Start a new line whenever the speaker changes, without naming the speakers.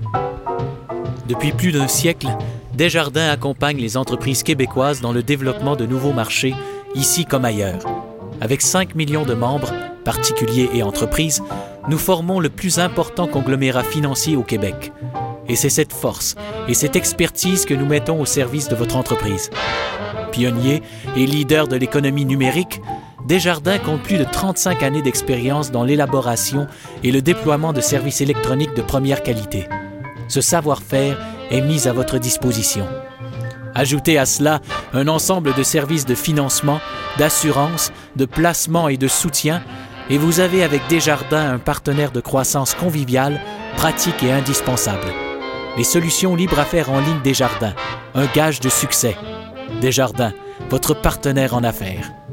Depuis plus d'un siècle, Desjardins accompagne les entreprises québécoises dans le développement de nouveaux marchés, ici comme ailleurs. Avec 5 millions de membres, particuliers et entreprises, nous formons le plus important conglomérat financier au Québec. Et c'est cette force et cette expertise que nous mettons au service de votre entreprise. Pionnier et leader de l'économie numérique, Desjardins compte plus de 35 années d'expérience dans l'élaboration et le déploiement de services électroniques de première qualité. Ce savoir-faire est mis à votre disposition. Ajoutez à cela un ensemble de services de financement, d'assurance, de placement et de soutien, et vous avez avec Desjardins un partenaire de croissance convivial, pratique et indispensable. Les solutions libres à faire en ligne Desjardins, un gage de succès. Desjardins, votre partenaire en affaires.